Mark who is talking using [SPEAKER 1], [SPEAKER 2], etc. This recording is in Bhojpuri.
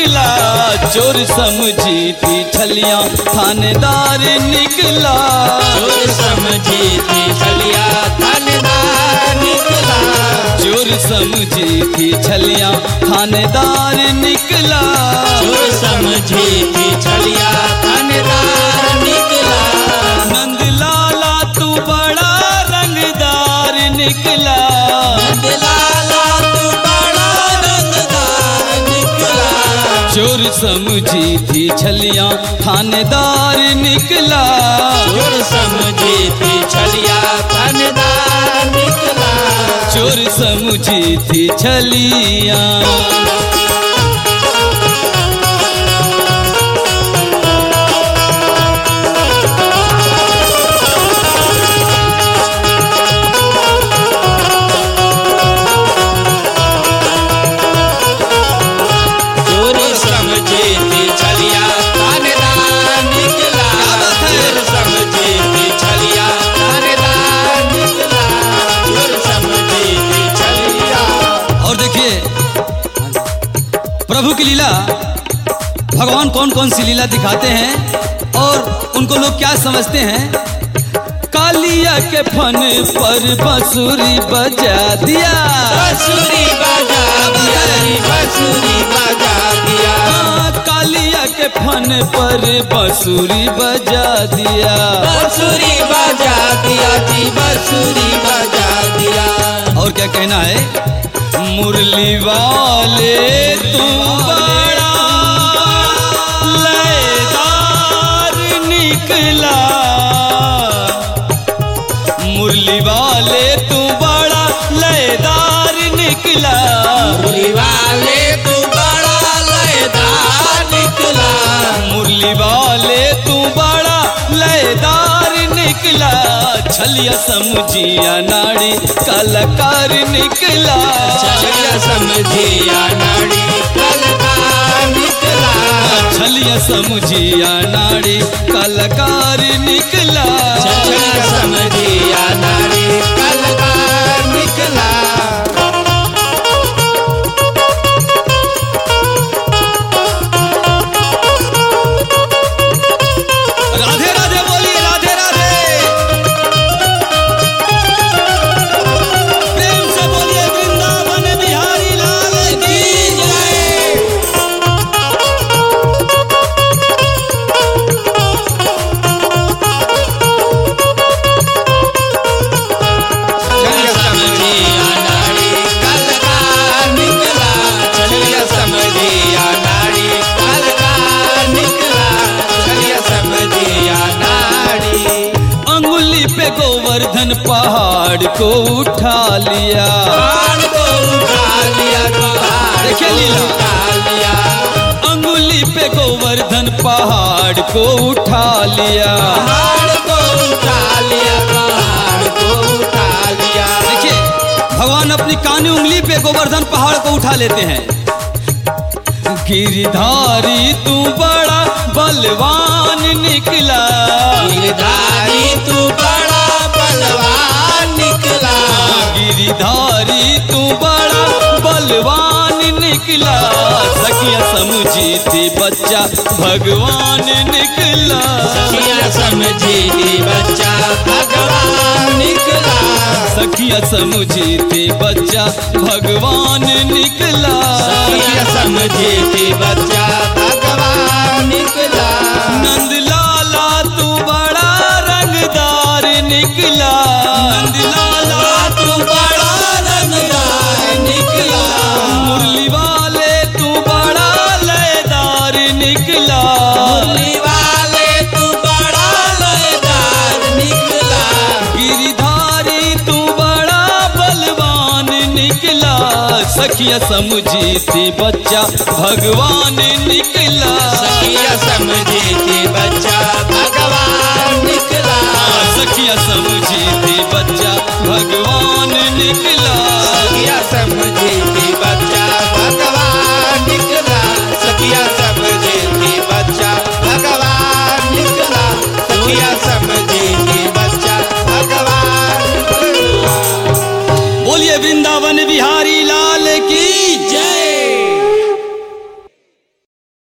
[SPEAKER 1] निकला, चोर समझी थी छलिया थानेदार निकला,
[SPEAKER 2] चोर समझी थी छलिया थानेदार निकला,
[SPEAKER 1] चोर समझी थी छलिया थानेदार निकला,
[SPEAKER 2] चोर समझी थी छलिया थानेदार निकला।
[SPEAKER 1] नंद लाला तू बड़ा रंगदार निकला,
[SPEAKER 2] नंद लाला तू बड़ा रंगदार निकला,
[SPEAKER 1] चोर समझी थी छलिया थानेदार निकला,
[SPEAKER 2] चोर समझी थी छलिया थानेदार निकला,
[SPEAKER 1] चोर समझी थी छलिया। प्रभु की लीला, भगवान कौन कौन सी लीला दिखाते हैं और उनको लोग क्या समझते हैं। कालिया के फन पर बांसुरी बजा दिया,
[SPEAKER 2] बांसुरी बजा दिया, बांसुरी बजा दिया,
[SPEAKER 1] कालिया के फन पर बांसुरी बजा दिया,
[SPEAKER 2] बांसुरी बजा दिया जी, बांसुरी बजा दिया।
[SPEAKER 1] और क्या कहना है, मुरली वाले तू बड़ा लयदार निकला, मुरली वाले तू बड़ा लयदार निकला,
[SPEAKER 2] मुरली वाले तू बड़ा लयदार निकला,
[SPEAKER 1] मुरली वाले तू बड़ा लयदार निकला, छलिया समझिया नाड़ी कलाकार निकला,
[SPEAKER 2] छलिया समझिया नाड़ी कलाकार निकला,
[SPEAKER 1] छलिया समझिया नाड़ी कलाकार निकला,
[SPEAKER 2] छलिया समझिया नाड़ी कलाकार निकला।
[SPEAKER 1] राधे राधे बोलिए, राधे राधे, प्रेम से बोलिए वृंदावन बिहारी लाल की जय।
[SPEAKER 2] छलिया समझिया नाड़ी कलाकार निकला, छलिया समझिया नाड़ी कलाकार निकला, छलिया समझिया नाड़ी।
[SPEAKER 1] अंगुली पे गोवर्धन पहाड़ को उठा लिया,
[SPEAKER 2] पहाड़ को उठा लिया, पहाड़
[SPEAKER 1] देखिए
[SPEAKER 2] को
[SPEAKER 1] लीला।
[SPEAKER 2] उठा लिया,
[SPEAKER 1] अंगुली पे गोवर्धन पहाड़ को उठा लिया,
[SPEAKER 2] पहाड़ को उठा लिया, पहाड़ को उठा लिया।
[SPEAKER 1] देखिए भगवान अपनी कानी उंगली पे गोवर्धन पहाड़ को उठा लेते हैं। गिरधारी तू बड़ा बलवान निकला,
[SPEAKER 2] गिरधारी तू बड़ा बलवान निकला,
[SPEAKER 1] गिरधारी तू बड़ा बलवान निकला, सखिया समझी थी बच्चा भगवान निकला,
[SPEAKER 2] सखिया समझी थी बच्चा भगवान निकला,
[SPEAKER 1] सखिया समझी थी बच्चा भगवान निकला,
[SPEAKER 2] सखिया समझी थी बच्चा भगवान निकला।
[SPEAKER 1] नंद लाला तू बड़ा रंगदार निकला, नंद लाला
[SPEAKER 2] तू बड़ा रंगदार निकला,
[SPEAKER 1] मुरली वाले तू बड़ा लयदार निकला,
[SPEAKER 2] मुरली वाले तू बड़ा लयदार निकला,
[SPEAKER 1] गिरधारी तू बड़ा बलवान निकला, सखिया समझी थी बच्चा भगवान निकला,
[SPEAKER 2] सखिया समझी थी बच्चा भगवान निकला,
[SPEAKER 1] सखिया समझी थी